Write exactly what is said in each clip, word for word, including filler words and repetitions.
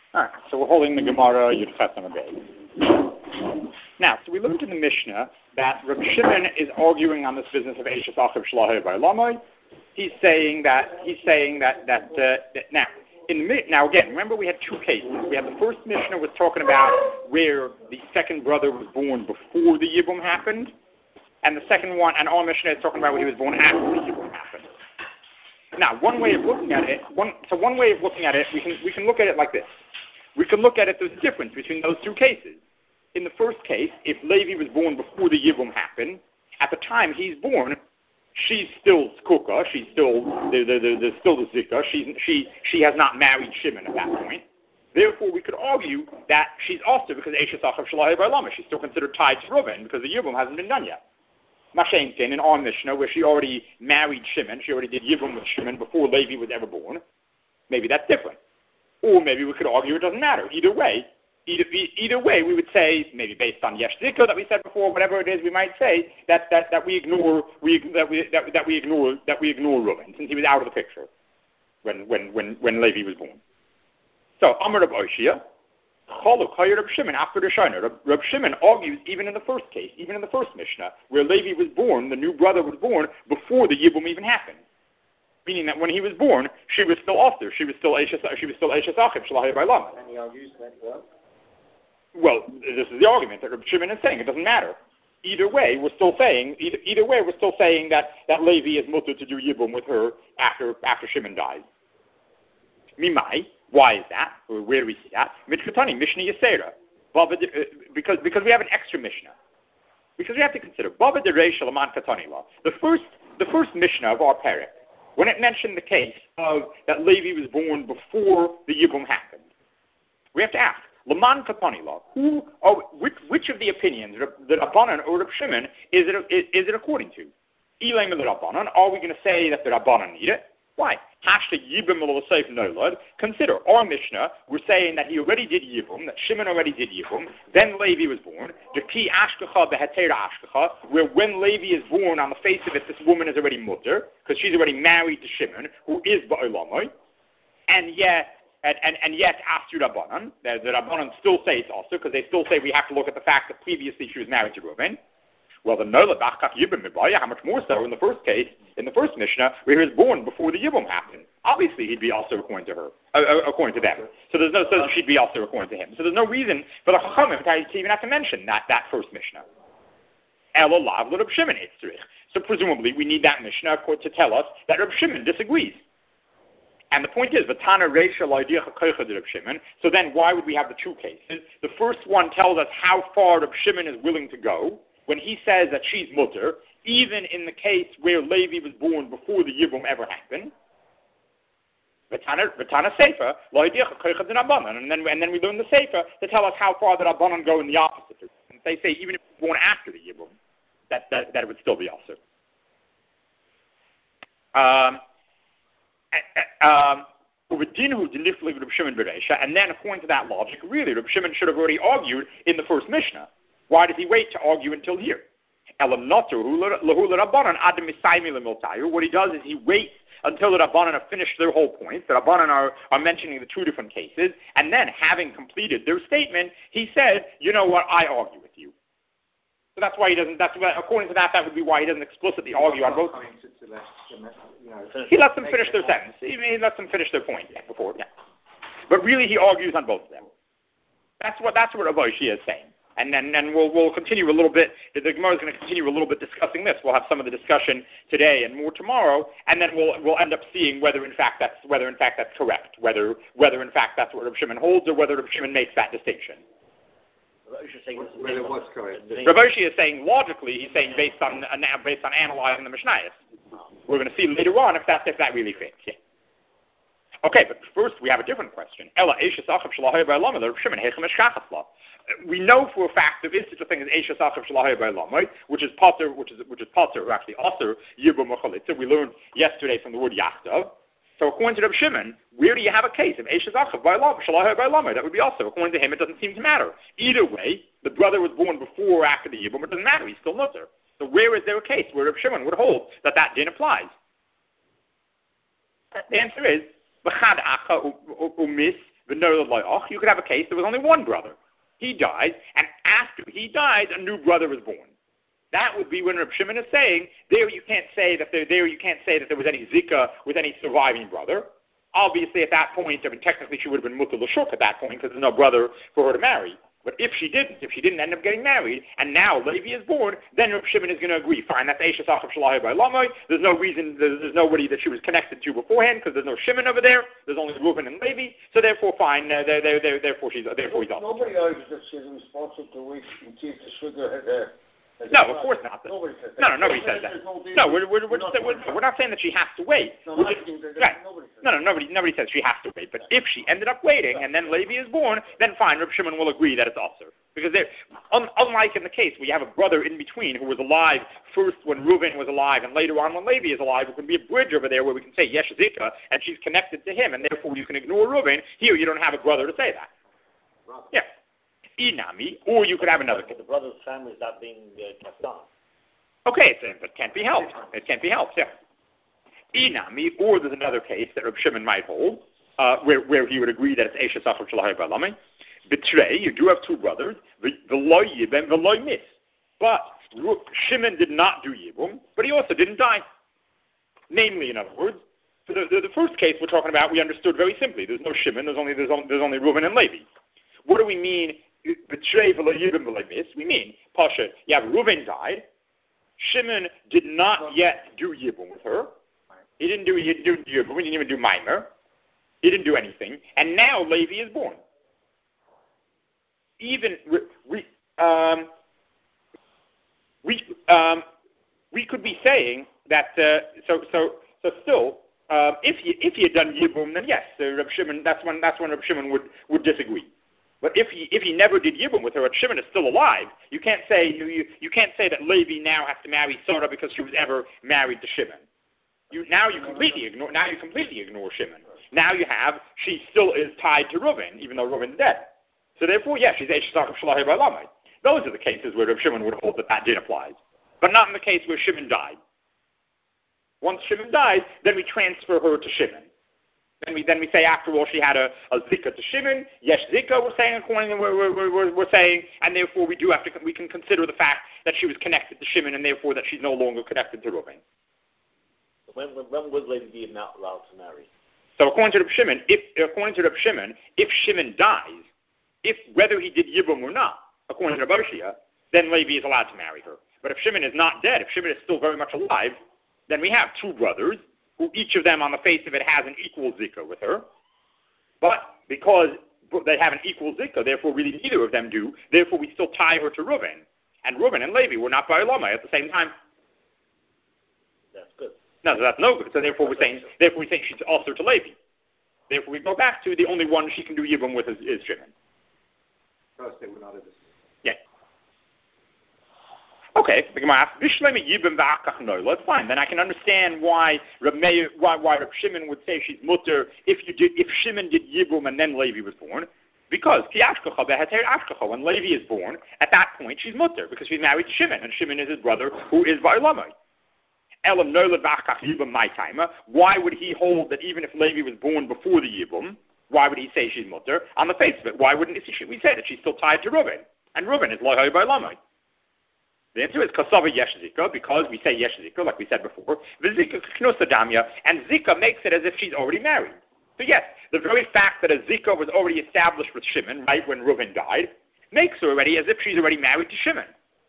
All right, so we're holding the Gemara Yud Ches Amud Beis. Now, so we looked in the Mishnah that Reb Shimon is arguing on this business of Eishes Achiv Shalahei by Lamai. He's saying that he's saying that that, uh, that now in the, now again, remember we had two cases. We had the first Mishnah was talking about where the second brother was born before the Yibum happened, and the second one, and our Mishnah is talking about when he was born after the Yibum happened. Now, one way of looking at it, one so one way of looking at it, we can we can look at it like this. We can look at it, there's a difference between those two cases. In the first case, if Levi was born before the Yibum happened, at the time he's born, she's still Kuka, she's still, the, the, the, the, still the Zika, she's, she, she has not married Shimon at that point. Therefore, we could argue that she's also, because Eishes Achiv Shalahei by Lama, she's still considered tied to Reuven, because the Yibum hasn't been done yet. Mashenkin, in our Mishnah, where she already married Shimon, she already did Yibum with Shimon before Levi was ever born, maybe that's different. Or maybe we could argue it doesn't matter. Either way, either, either way, we would say, maybe based on Yesh Zika that we said before, whatever it is, we might say that, that, that we ignore we that we that, that we ignore that we ignore Reuven, since he was out of the picture when when when, when Levi was born. So Amar Reb Oshia, Chaluk Hayir Reb Shimon after the Shiner. Reb, Reb Shimon argues even in the first case, even in the first Mishnah, where Levi was born, the new brother was born before the Yibum even happened. Meaning that when he was born, she was still after. She was still Eishes, she was still Eishes Achiv Shalahei by Lama. And he argues that well? Well, this is the argument that Reb Shimon is saying. It doesn't matter. Either way, we're still saying. Either, either way, we're still saying that, that Levi is mutter to do Yibum with her after after Shimon dies. Mimai. Why is that? Or where do we see that? Mitzvotani Mishnah Yisera. Because because we have an extra Mishnah. Because we have to consider Baba de Reish Laman Katani law. The first the first Mishnah of our parak, when it mentioned the case of that Levi was born before the Yibum happened, we have to ask, Laman Katani law, who, or which, which of the opinions, the Rabbanan or Reb Shimon, is it, is, is it according to? Ilaim the Rabbanan, are we going to say that the Rabbanan need it? Why? Hashtag Yibum al-Seif Nolad. Consider, our Mishnah, we're saying that he already did Yibum, that Shimon already did Yibum, then Levi was born, the Ki Ashkecha behetera Ashkecha, where when Levi is born, on the face of it, this woman is already mutter, because she's already married to Shimon, who is Ba'olamai, and yet, and, and, and yet, Asu Rabbanan, the, the Rabbanan still say it's also, because they still say we have to look at the fact that previously she was married to Reuven. Well, the Nola Bachkak Yibum Mibaya, how much more so in the first case, in the first Mishnah, where he was born before the Yibum happened. Obviously, he'd be also according to her, uh, according to them. So there's no, so she'd be also according to him. So there's no reason for the Chachamim to even have to mention that, that first Mishnah. Ela Lav Reb Shimon Eitzrich. So presumably, we need that Mishnah to tell us that Reb Shimon disagrees. And the point is, Vatana Reisha L'Idiach HaKoicha de Reb Shimon. So then, why would we have the two cases? The first one tells us how far Reb Shimon is willing to go when he says that she's mutter, even in the case where Levi was born before the Yibum ever happened. V'tana Sefer, L'Idiach HaKoicha de Rabbanan. And then, and then we learn the Sefer to tell us how far the Rabbanan go in the opposite. And they say even if it was born after the Yibum, that, that, that it would still be also. Um, um, and then according to that logic, really, Reb Shimon should have already argued in the first Mishnah. Why did he wait to argue until here? What he does is he waits until the Rabbanan have finished their whole point. The Rabbanan are, are mentioning the two different cases, and then having completed their statement, he said, you know what, I argue with you. So that's why he doesn't, that's why, according to that, that would be why he doesn't explicitly argue on both. He lets them finish their sentence. He, he lets them finish their point yeah, before, yeah. But really, he argues on both of them. That's what, that's what Rav Oshia is saying. And then and we'll, we'll continue a little bit, the Gemara is going to continue a little bit discussing this. We'll have some of the discussion today and more tomorrow, and then we'll we'll end up seeing whether in fact that's, whether in fact that's correct, whether whether in fact that's what Rav Shimon holds, or whether Rav Shimon makes that distinction. Whether what's correct? Rav Oshia is saying logically, he's saying based on based on analyzing the Mishnayos. We're going to see later on if that if that really fits. Yeah. Okay, but first we have a different question. We know for a fact there is such a thing as Eishes Achiv Shalahei Ba'olamai, which is Potter, which is which is Potter, or actually Aser Yibum Chalitza. We learned yesterday from the word Yachtav. So according to Reb Shimon, where do you have a case of Eishes Achiv Shalahei Ba'olamai? That would be also, according to him, it doesn't seem to matter. Either way, the brother was born before or after the Yibum, it doesn't matter. He's still mutter. So where is there a case where Reb Shimon would hold that that din applies? The answer is B'chad Acha Umis You could have a case there was only one brother. He died, and after he died, a new brother was born. That would be when Reb Shimon is saying, there you can't say that there, there you can't say that there was any zika with any surviving brother. Obviously, at that point, I mean, technically she would have been mutter l'shuk at that point because there's no brother for her to marry. But if she didn't, if she didn't end up getting married, and now Levi is born, then Reb Shimon is going to agree. Fine, that's Eishes Achav Shalahi by Lamoi. There's no reason, there's, there's nobody that she was connected to beforehand because there's no Shimon over there. There's only Reuben and Levi. So therefore, fine. Uh, they're, they're, they're, therefore, she's therefore he's off. Nobody argues that she's responsible to wait and keep the sugar. Uh, No, of course not. Nobody says that. No, no, nobody says that. No, we're, we're, we're, just, we're, we're not saying that she has to wait. No, We're just, right. nobody says No, no, nobody, nobody says she has to wait. But if she ended up waiting and then Levi is born, then fine, Reb Shimon will agree that it's also. Because un, unlike in the case where you have a brother in between who was alive first when Reuben was alive and later on when Levi is alive, there can be a bridge over there where we can say Yesh Zika and she's connected to him and therefore you can ignore Reuben. Here you don't have a brother to say that. Brother. Yeah. Inami, or you could have another case. The brother's family is not being uh, kept on. Okay, so it can't be helped. It can't be helped, yeah. Inami, or there's another case that Reb Shimon might hold, uh, where, where he would agree that it's Eishes Achav Shalahi Ba'alami. Betray, you do have two brothers, the Lo Yib and the Lo Mis. But Shimon did not do Yibum, but he also didn't die. Namely, in other words, for the, the, the first case we're talking about, we understood very simply. There's no Shimon, there's only, there's only, there's only Reuben and Levi. What do we mean, Betray the Lo Yib and the Lo Mis? We mean, Pasha, you have Reuben died, Shimon did not yet do Yibum with her. He didn't do, he didn't do Yibum. He didn't even do Maimer. He didn't do anything. And now Levi is born. Even we um, we um, we could be saying that. Uh, so so so still, uh, if he if he had done Yibum, then yes, uh, Reb Shimon. That's when that's when Reb Shimon would, would disagree. But if he if he never did Yibum with her, Reb Shimon is still alive. You can't say you, you, you can't say that Levi now has to marry Sarah because she was ever married to Shimon. You now you completely ignore now you completely ignore Shimon. Now you have she still is tied to Reuben, even though Reuben's dead. So therefore, yes, she's Eishes Achav Shalahi Ba'alami. Those are the cases where Reb Shimon would hold that that did apply, but not in the case where Shimon died. Once Shimon died, then we transfer her to Shimon. Then we then we say, after all, she had a, a zika to Shimon. Yes, zika. We're saying according to we're, we're, we're, we're saying, and therefore we do have to we can consider the fact that she was connected to Shimon, and therefore that she's no longer connected to Reuben. When when, when was Levi be not allowed to marry? So according to Reb Shimon, if according to Reb Shimon, if Shimon dies, if whether he did Yibum or not, according to Reb Oshia, then Levi is allowed to marry her. But if Shimon is not dead, if Shimon is still very much alive, then we have two brothers, who each of them on the face of it has an equal zika with her. But because they have an equal zika, therefore really neither of them do, therefore we still tie her to Reuben. And Reuben and Levi were not Ba'alama at the same time. That's good. No, so that's no good. So therefore we're saying, therefore we're saying she's also to Levi. Therefore we go back to the only one she can do Yibum with is, is Shimon. They were not a yeah. Okay, that's fine. Then I can understand why Reb Meir, why, why Reb Shimon would say she's mutter if you did if Shimon did Yibum and then Levi was born, because when Levi is born, at that point she's mutter because she's married to Shimon, and Shimon is his brother who is Ba'alamai. Why would he hold that even if Levi was born before the Yibum? Why would he say she's mutter? On the face of it, why wouldn't we say that she's still tied to Reuben? And Reuben is loy by lamai. The answer is kasava yesh zika, because we say yesh zika, like we said before. V'zika k'knusa damya, and zika makes it as if she's already married. So yes, the very fact that a zika was already established with Shimon, right when Reuben died, makes her already as if she's already married to Shimon.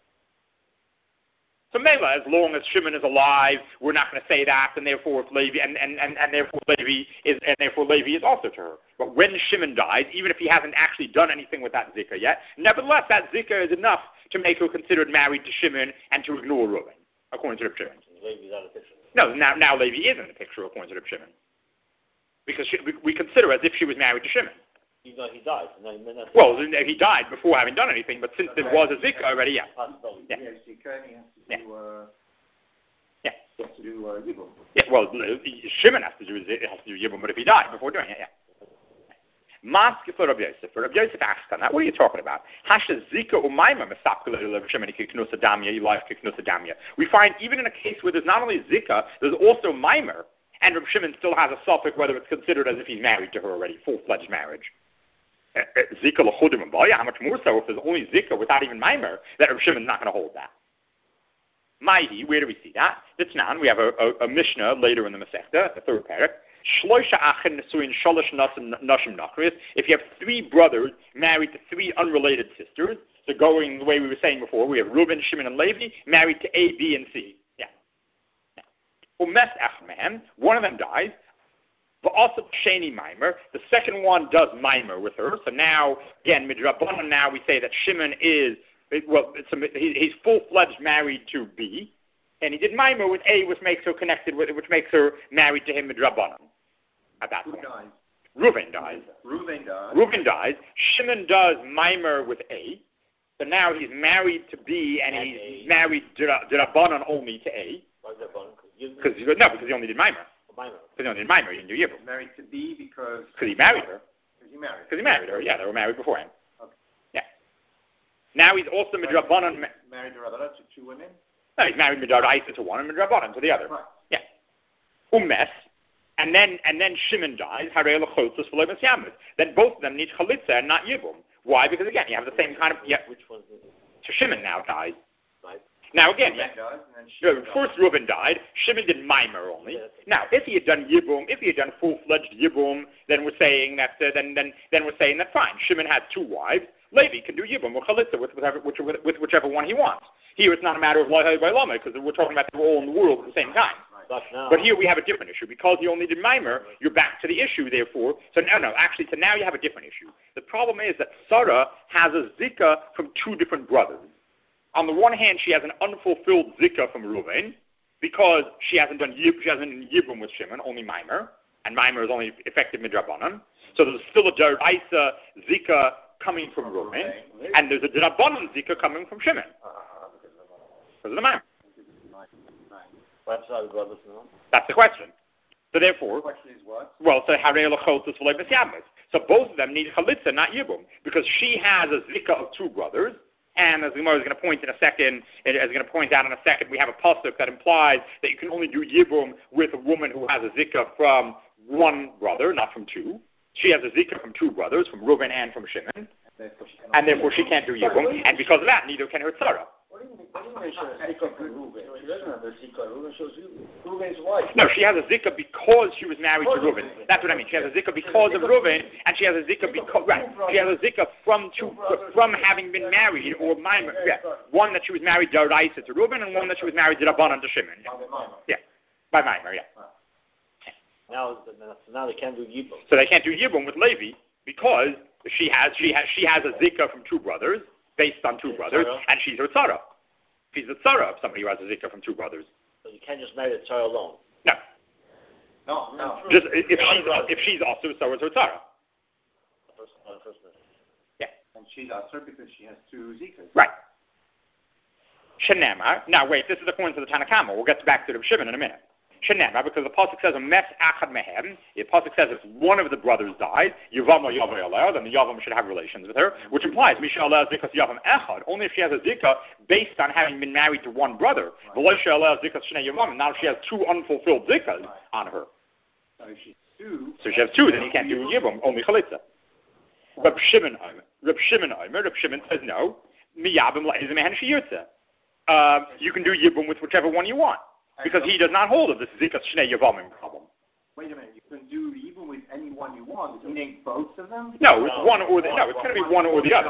So Mela, as long as Shimon is alive, we're not going to say that, and therefore if Levi and, and, and, and therefore Levi is and therefore Levi is also to her. But when Shimon dies, even if he hasn't actually done anything with that zika yet, nevertheless that zika is enough to make her considered married to Shimon and to ignore Reuben, according to the Shimon. Levi's out of the picture. No, now now Levi is in the picture according to the Shimon, because she, we, we consider as if she was married to Shimon. He, he died. No, no, no. Well, he died before having done anything, but since there was a zika already, yeah. Yeah, zika, he has to yeah. do, uh, yeah. He has to do uh, Yibum. Yeah, well, Shimon has to do has to do Yibum, but if he died before doing it, yeah. Mask for Rabbi Yosef. For Rabbi Yosef asked on that, what are you talking about? Hasha zika umayma mesapkele Shimon kiknusa damya, you like kiknusa damya. We find even in a case where there's not only zika, there's also maimer, and Reb Shimon still has a suffix whether it's considered as if he's married to her already, full-fledged marriage. Zika l'chudim and baya. How much more so if there's only Zika without even Maimer, that Reb Shimon's not going to hold that. Maihi, where do we see that? Ditnan, we have a, a, a Mishnah later in the Masechta, the third parak. Shloisha achin nesuin shalosh nashim nachris. If you have three brothers married to three unrelated sisters, so going the way we were saying before, we have Reuben, Shimon, and Levi married to A, B, and C. Yeah. Umes achmehem, one of them dies. V'asab sheni maimer. The second one does maimer with her. So now, again, midrabanan. Now we say that Shimon is well. It's a, he, he's full-fledged married to B, and he did maimer with A, which makes her connected with, which makes her married to him midrabanan. At that Who point, dies? Reuven dies. Reuven dies. Reuven dies. Shimon does maimer with A. So now he's married to B, and, and he's A. married dirabanan only to A. Because no, because he only did maimer. Because he only did maimer. He didn't do yibum. Married to B because because he married her. Because he married. Because he married her. Yeah, they were married beforehand. Okay. Yeah. Now he's also midrabanan. Ma- married to two women. No, he's married midrabanan to one and midrabanan to the other. Right. Yeah. Umes. And then and then Shimon dies. Then both of them need chalitza and not yibum. Why? Because again, you have the same kind of. Yeah. Which one? So Shimon now dies. Right. Now again, yeah. Dies, and then No, first Reuben died. Shimon did maimer only. Yeah. Now, if he had done yibum, if he had done full-fledged yibum, then we're saying that. Uh, then then then we're saying that fine. Shimon had two wives. Levi can do yibum or chalitza with whatever, which, with, with whichever one he wants. Here, it's not a matter of lahai by lama because we're talking about they're all in the world at the same time. But, now, but here we have a different issue. Because you only did maimer, you're back to the issue, therefore. So no, no, actually, so now you have a different issue. The problem is that Sarah has a zika from two different brothers. On the one hand, she has an unfulfilled zika from Reuven because she hasn't done yib, she hasn't done yibum with Shimon, only maimer, and maimer is only effective midrabanan. So there's still a deraisa zika coming from Reuven, and there's a drabanan zika coming from Shimon because of the maimer. That's the question. So therefore, the question is what? Well, so harei l'chotus v'lo b'syamis. So both of them need chalitza, not yibum, because she has a zika of two brothers, and as the Gemara is going to point in a second, as we're going to point out in a second, we have a pasuk that implies that you can only do yibum with a woman who has a zika from one brother, not from two. She has a zika from two brothers, from Reuven and from Shimon, and therefore she can't do yibum, and because of that, neither can her tzara. What do you mean? What do you mean she has a zika from Reuven? She doesn't have a zika. Reuven shows you Reuven's wife. No, she has a zika because she was married to Reuven. That's what I mean. She has a zika because of Reuven, and she has a zika because right. She has a zika from two, from having been married or maimer. Yeah, one that she was married deraisa to Reuven, and one that she was married derabanan to Shimon. Yeah, by maimer. Yeah. Now, now they can't do yibum. So they can't do yibum with Levi because she has she has she has a zika from two brothers. Based on two brothers, and she's her tzara. She's the tzara of somebody who has a zika from two brothers. So you can't just marry the tzara alone. No. No, no. Just if she's if she's also so is her tzara. Yeah. And she's asur because she has two zikas. Right. Shenema. Now wait, this is according to the Tanakama. We'll get back to the Shimon in a minute. Shenema, because the pasuk says a mes achad mehem. The pasuk says if one of the brothers died, Yavam or Yavam aleh, then the Yavam should have relations with her, which implies Misha aleh zikas Yavam echad. Only if she has a zika based on having been married to one brother. V'lo aleh zikas shnei Yavam. Now if she has two unfulfilled zikas on her. So if she's two. So if she has two, then you can't do Yavam, only chalitza. Reb Shimon Omer. Reb Shimon Omer. Reb Shimon says no. Miyabim la'izim ehen sheyirtzeh. You can do Yibum with whichever one you want. Because he does not hold of this Zikas Shnei Yavamim problem. Wait a minute, you can do even with any one you want. You name both of them? No, it's no, one or the no. It's going to be one or the other.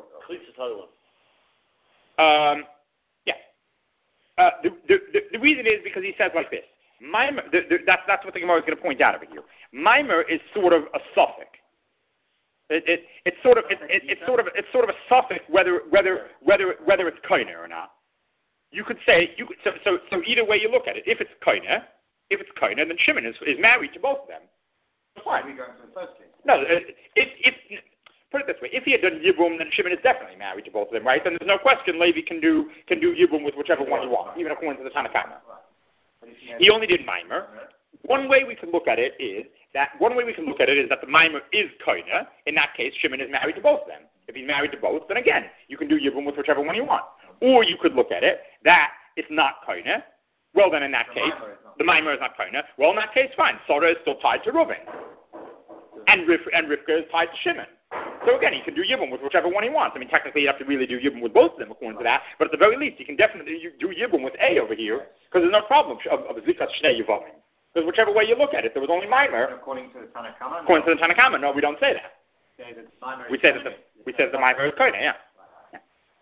Um, yeah. Uh, the, the, the the reason is because he says like this. Maimer, the, the, that's that's what the Gemara is going to point out over here. Maimer is sort of a suffix. It, it it's sort of it, it, it's sort of it's sort of a suffix whether whether whether whether it's koine or not. You could say you could, so so so either way you look at it. If it's koine, if it's koine, then Shimon is, is married to both of them. Why are we going to the first case? No, if, if put it this way, if he had done Yibum, then Shimon is definitely married to both of them, right? Then there's no question Levi can do can do Yibum with whichever one he wants, even according to the Tanakama. He only did Maimer. One way we can look at it is that one way we can look at it is that the Maimer is koine. In that case, Shimon is married to both of them. If he's married to both, then again, you can do Yibum with whichever one you want. Or you could look at it that it's not koine. Well, then in that the case, is the Maimer is not koine. Well, in that case, fine. Sarah is still tied to Reuven. And, Rif- and Rivka is tied to Shimon. So again, he can do Yibum with whichever one he wants. I mean, technically, you have to really do Yibum with both of them according to that, but at the very least, you can definitely do Yibum with A over here, because there's no problem of, of Zikas Shnei Yivamim. Because whichever way you look at it, there was only Maimer. According to the Tanakama? According to the Tanakama, no, we don't say that. Say that the We say that the, we say that the Maimer is Koine, yeah. yeah.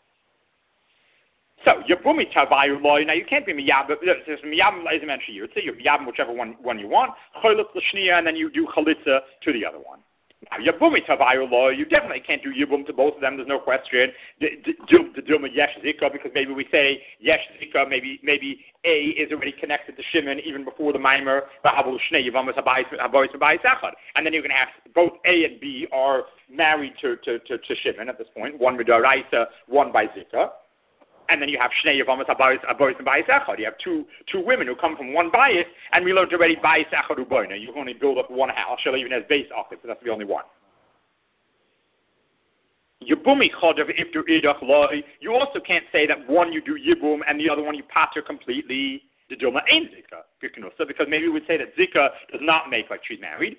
So, Yabumi Tavayu Loy, now you can't be Miyab, there's Miyab Laziman Shiyur, so you're Miyab whichever one, one you want, Cholit Lashnia, and then you do Chalitza to the other one. Now, Yabumi Tavayu Loy, you definitely can't do Yibum to both of them, there's no question. The Dilma Yesh Zika, because maybe we say Yesh Zika, maybe maybe A is already connected to Shimon even before the Maimer, and then you're going to have both A and B are married to, to, to, to Shimon at this point, one with Daraisa, one by Zika. And then you have Shnei Yavamas Habayis and Bayis Echad. You have two two women who come from one Bayis, and we learned already Bayis Echad Uboina. You can only build up one house. Shall even has base office, so that's the only one. Yibumi Chodav Iftur Idach Loi. You also can't say that one you do Yibum and the other one you pater completely. The Dilma ain't Zika. Because maybe we would say that Zika does not make like she's married.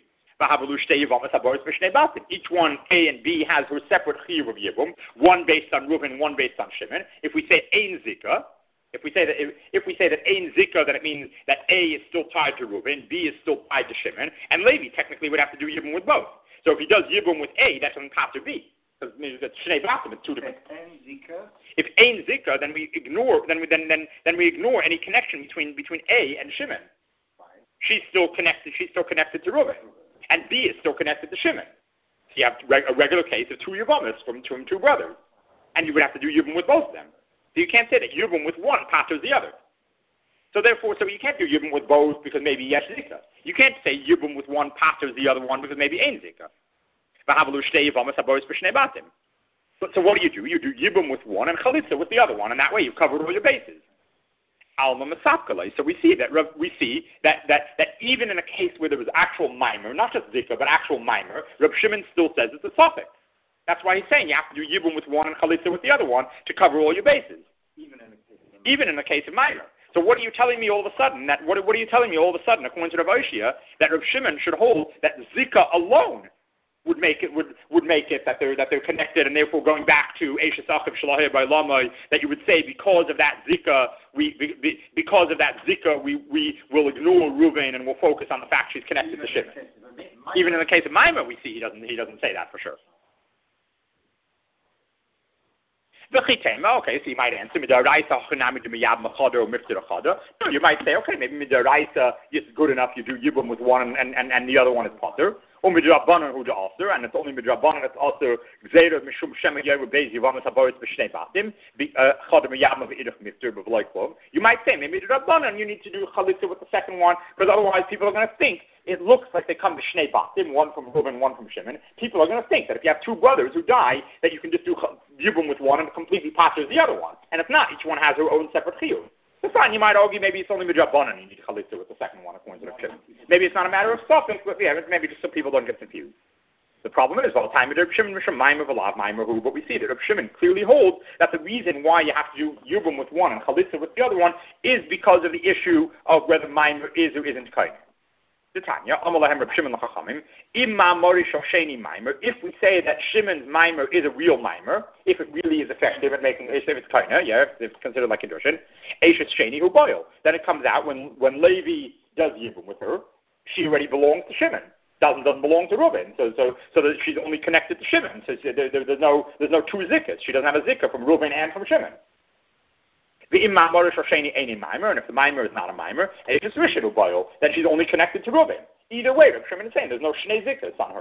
Each one, A and B, has her separate chiyuv of Yibum, one based on Reuven, one based on Shimon. If we say Ein Zika, if we say that if, if we say that Ein Zika, then it means that A is still tied to Reuven, B is still tied to Shimon, and Levi technically would have to do Yibum with both. So if he does Yibum with A, that doesn't pass to B, because that's Shnei Batim, it's two different. If Ein Zika, then we ignore then we then then then we ignore any connection between between A and Shimon. She's still connected. She's still connected to Reuven. And B is still connected to Shimon. So you have a regular case of two Yevamis from two, two brothers. And you would have to do Yibum with both of them. So you can't say that Yibum with one paters the other. So therefore, so you can't do Yibum with both because maybe Yesh Zika. You can't say Yibum with one paters the other one because maybe Ein Zika. So, so what do you do? You do Yibum with one and Chalitza with the other one, and that way you've covered all your bases. Alma Masapkalai. So we see that we see that, that, that even in a case where there was actual mimer, not just Zika, but actual mimer, Reb Shimon still says it's a suffix. That's why he's saying you have to do Yibum with one and Chalitza with the other one to cover all your bases. Even in the case of, even in the case of mimer. So what are you telling me all of a sudden? That what, what are you telling me all of a sudden, according to Rav Oshia, that Reb Shimon should hold that Zika alone would make it would, would make it that they're that they're connected, and therefore going back to Eishes Achiv Shalahei by Lamai, that you would say because of that Zika we be, because of that Zika we, we will ignore Reuven and we'll focus on the fact she's connected to Shimon. Even in the case of Maimah, we see he doesn't he doesn't say that for sure. Okay, so you might answer no, you might say, okay, maybe midaraisa is good enough. You do Yibum with one and, and, and the other one is potter. Or midrabanan who the author, and it's only midrabanan it's also gzeira mishum shema yeru beis yivamas haboris b'shnei batim chadam yam of idach mifter b'vloiklov. You might say maybe midrabanan you need to do chalitza with the second one because otherwise people are going to think it looks like they come to shnei batim, one from Reuven, one from Shimon. People are going to think that if you have two brothers who die, that you can just do yibum with one and completely patters the other one. And if not, each one has her own separate chiyuv. So fine, you might argue maybe it's only midrabanan you need chalitza with the second one according to the Shimon. Maybe it's not a matter of suffix, but yeah, maybe just so people don't get confused. The problem is all the time Reb Shimon Mishum Maimer V'Lav Maimer Hu, but we see that Reb Shimon clearly holds that the reason why you have to do yibum with one and chalitza with the other one is because of the issue of whether Maimer is or isn't kain. Tanya, Amalahem Reb Shimon L'Chachamim, Imma Morish Sheni Maimer, if we say that Shimon's Maimer is a real Maimer, if it really is effective at making, if it's kaina, yeah, if it's considered like Kedushin, Eishes Sheni Hu Boil, then it comes out when, when Levi does Yibum with her, she already belongs to Shimon. Doesn't doesn't belong to Reuven, so so so that she's only connected to Shimon. So there, there, there's no there's no two zikas. She doesn't have a zikah from Reuven and from Shimon. The imam morish sheni ain't mimer, and if the mimer is not a mimer, it's just rishon ubayil, then she's only connected to Reuven. Either way, Reb Shimon is saying there's no shnei zikas on her.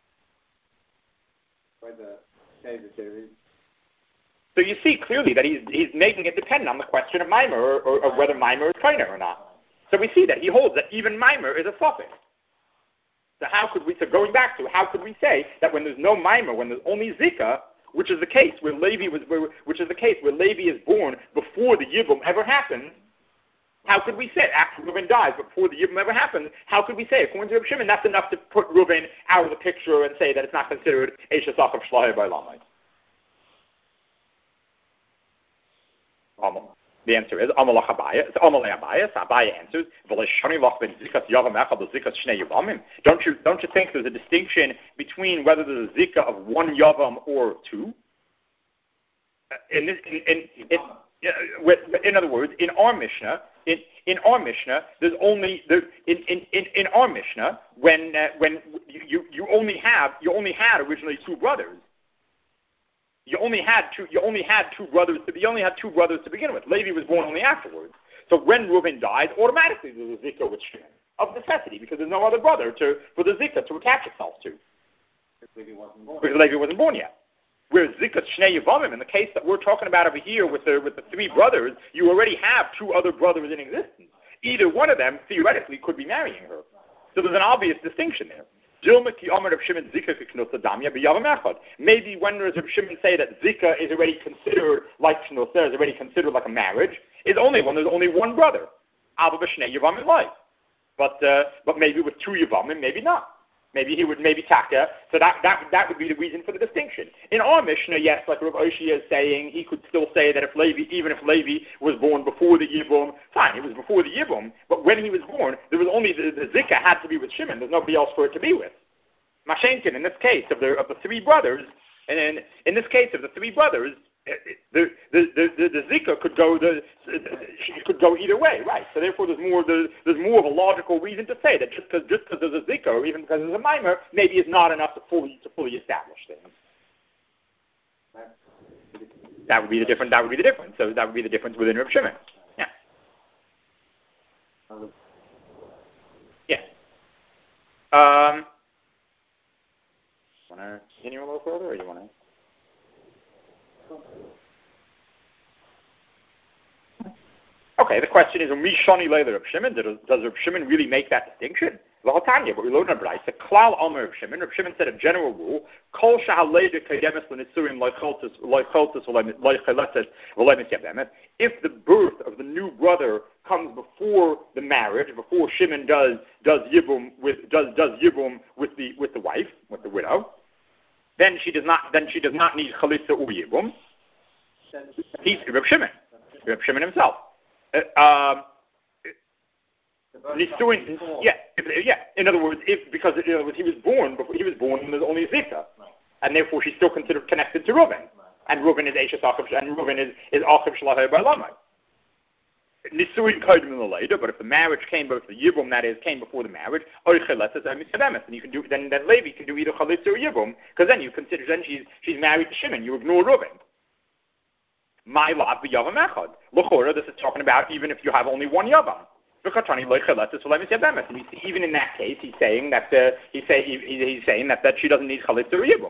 By the say that there is. So you see clearly that he's he's making it depend on the question of mimer or, or, or whether mimer is kainer or not. So we see that he holds that even mimer is a suffix. So how could we, so going back to, how could we say that when there's no mimer, when there's only zika, which is the case where Levi was, where, which is the case where Levi is born before the Yibum ever happened, how could we say, after Reuven dies, but before the Yibum ever happened, how could we say, according to Reb Shimon, that's enough to put Reuven out of the picture and say that it's not considered Eishes Achiv Shlahei by Lamai? The answer is Amalach Abaya. It's Amalei Abaya. Abaya answers, Don't you don't you think there's a distinction between whether there's a zika of one yavam or two? In this, in, in, in, in, in other words, in our Mishnah, in, in our Mishnah, there's only there, in, in, in, in our Mishnah when uh, when you, you only have you only had originally two brothers. You only had two. You only had two brothers. To, you only had two brothers to begin with. Levi was born only afterwards. So when Reuben died, automatically there's a zika with Shimon of necessity because there's no other brother to for the zika to attach itself to. Because Levi wasn't born. Because Levi wasn't born yet. Whereas zika shnei yavamim, in the case that we're talking about over here with the with the three brothers, you already have two other brothers in existence. Either one of them theoretically could be marrying her. So there's an obvious distinction there. Maybe when does Reb Shimon say that zika is already considered like shnosa, is already considered like a marriage, is only when there's only one brother. But uh, but maybe with two yavamim, maybe not. Maybe he would maybe taka. So that, that that would be the reason for the distinction. In our Mishnah, yes, like Rav Oshia is saying, he could still say that if Levi, even if Levi was born before the Yibum, fine, it was before the Yibum, but when he was born, there was only the, the Zikah had to be with Shimon. There's nobody else for it to be with. Mashenkin, in this case of the of the three brothers, and in, in this case of the three brothers, the the the, the, the Zika could go the, the could go either way, right? So therefore, there's more the, there's more of a logical reason to say that just because just because there's a Zika, or even because there's a mimer, maybe is not enough to fully to fully establish things. That would be the difference. That would be the difference. So that would be the difference within Reb Shimon. Yeah. Yeah. Um. Want to continue a little further, or you want to? Okay, the question is, Mishani Leila Reb Shimon, does Reb Shimon really make that distinction? L'Hatanya, but we learn in Bryce, the Klal Omer Reb Shimon. Reb Shimon said a general rule: Kol shahaleida kayemes l'nitzurim loicholtus loicholtus loicheletes v'lemis yabemes. If the birth of the new brother comes before the marriage, before Shimon does does yibum with does does yibum with the with the wife, with the widow, then she does not then she does not need chalitza or yibum. He's Reb Shimon, Reb Shimon himself. Uh, um, Nisuin, yeah, if, yeah. In other words, if because in other words, he was born before he was born when there's only Zika, right. And therefore she's still considered connected to Reuben, right. And Reuben is Eishes Achim, and Reuben is is Achim Shlachei Ba'Lamai. Nisuin Kodim in the later, but if the marriage came, both the Yibum that is came before the marriage, or Chaletzes and Mitzvah, and you can do then then Levi can do either Chalitza or Yibum, because then you consider then she's she's married to Shimon, you ignore Reuben. My lot b'yavam echad. L'chora, this is talking about even if you have only one yavam. And you see, even in that case, he's saying that uh, he's, say, he, he's saying that, that she doesn't need chalitza or yibum.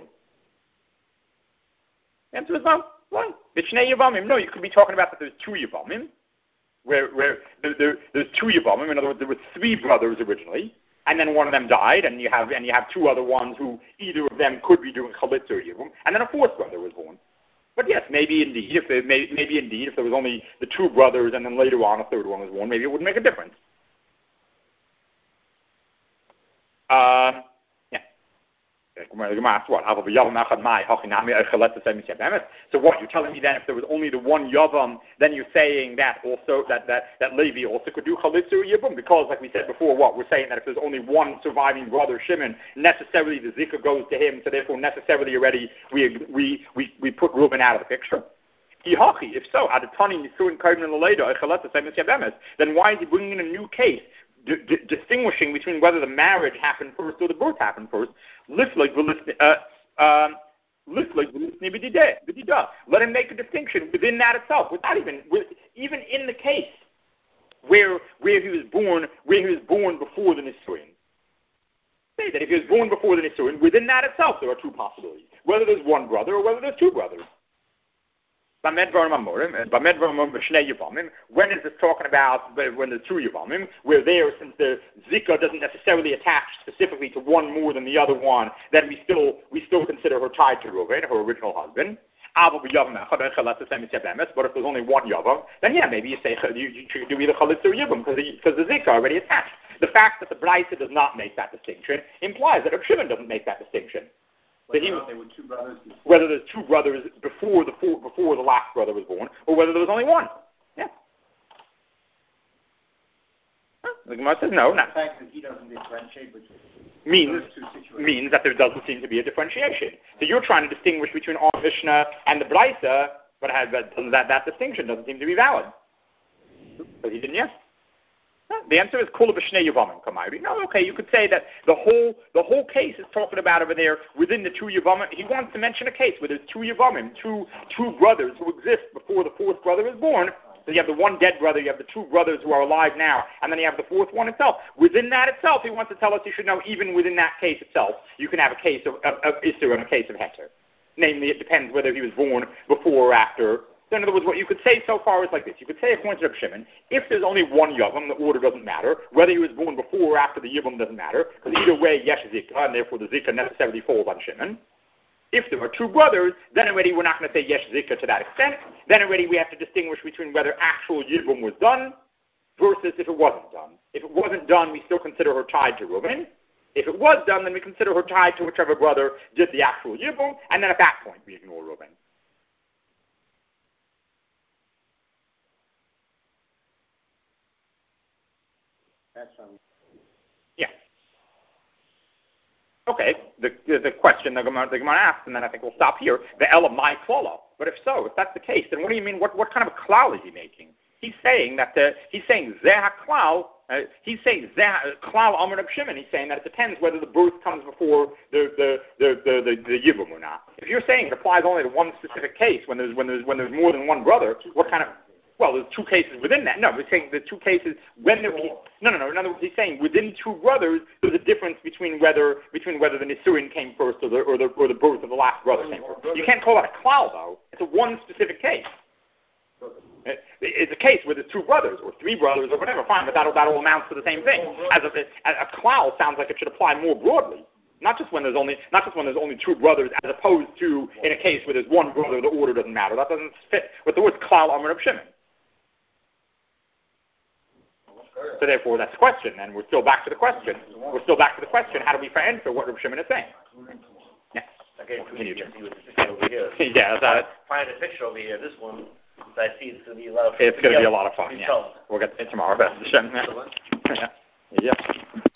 The answer is no. Why? B'shnei yavamim. No, you could be talking about that there's two yavamim, where where there, there, there's two yavamim. In other words, there were three brothers originally, and then one of them died, and you have and you have two other ones who either of them could be doing chalitza or yibum, and then a fourth brother was born. But yes, maybe indeed, if there, may, maybe indeed, if there was only the two brothers and then later on a third one was born, maybe it wouldn't make a difference. Uh, yeah. So what, you're telling me then if there was only the one Yavam, then you're saying that also, that, that, that Levi also could do Chalitza or Yibum? Because like we said before, what, we're saying that if there's only one surviving brother, Shimon, necessarily the Zikah goes to him, so therefore necessarily already we, we, we, we put Reuben out of the picture. If so, then why is he bringing in a new case? D- d- distinguishing between whether the marriage happened first or the birth happened first. Uh, um, let him make a distinction within that itself, without even with, even in the case where where he was born, where he was born before the Nisuin. Say that if he was born before the Nisuin, within that itself there are two possibilities: whether there's one brother or whether there's two brothers. When is this talking about when there's two Yavamim? Where there, since the Zika doesn't necessarily attach specifically to one more than the other one, then we still we still consider her tied to Reuben, her original husband. But if there's only one Yavam, then yeah, maybe you say you, you do either Chalitza or Yibum because the, because the Zika already attached. The fact that the Braisa does not make that distinction implies that Reb Shimon doesn't make that distinction. Whether, he, there were two brothers whether there's two brothers before the before the last brother was born, or whether there was only one. Yeah. The Gemara says no. The Not fact that he doesn't differentiate between means those two situations. means that there doesn't seem to be a differentiation. So you're trying to distinguish between our Mishnah and the Braisa, but has that, that that distinction doesn't seem to be valid. But he didn't. Yes. The answer is kula b'shnei yavamim kamayri. No, okay, you could say that the whole the whole case is talking about over there within the two yavamim. He wants to mention a case where there's two yavamim, two two brothers who exist before the fourth brother is born. So you have the one dead brother, you have the two brothers who are alive now, and then you have the fourth one itself. Within that itself, he wants to tell us you should know even within that case itself, you can have a case of, of, of Isser and a case of Heter. Namely, it depends whether he was born before or after. So in other words, what you could say so far is like this. You could say, according to Reb Shimon, if there's only one Yavam, the order doesn't matter. Whether he was born before or after the Yavam doesn't matter, because either way, Yesh Zikah, and therefore the Zikah necessarily falls on Shimon. If there are two brothers, then already we're not going to say Yesh Zikah to that extent. Then already we have to distinguish between whether actual Yibum was done versus if it wasn't done. If it wasn't done, we still consider her tied to Reuben. If it was done, then we consider her tied to whichever brother did the actual Yibum, and then at that point we ignore Reuben. That's um, Yeah. Okay, the, the, the question the Gemara, the Gemara asks, and then I think we'll stop here, the Ella my klala. But if so, if that's the case, then what do you mean, what, what kind of a klal is he making? He's saying that, the, he's saying zeh klal, uh, he's saying zeh klal amar Reb Shimon, he's saying that it depends whether the birth comes before the, the, the, the, the, the yibum or not. If you're saying it applies only to one specific case, when there's, when there's, when there's more than one brother, what kind of, well, there's two cases within that. No, he's saying the two cases when there, he, no, no, no. In other words, he's saying within two brothers, there's a difference between whether between whether the Nisuin came first or the or the or the birth of the last brother came first. You can't call that a klal though. It's a one specific case. It, it's a case where there's two brothers or three brothers or whatever. Fine, but that that all amounts to the same thing. As a, a, a klal sounds like it should apply more broadly. Not just when there's only not just when there's only two brothers, as opposed to in a case where there's one brother, the order doesn't matter. That doesn't fit with the word klal amar Reb Shimon. So therefore, that's the question, and we're still back to the question. We're still back to the question. How do we answer what Reb Shimon is saying? Yeah. Okay, continue. See what this is over here. Yeah, that's Find a picture over here. This one, I see it's going to be a lot of fun. It's going to be a lot of fun. Yeah. We'll get to it tomorrow. Best Hashem. Yeah. Yeah.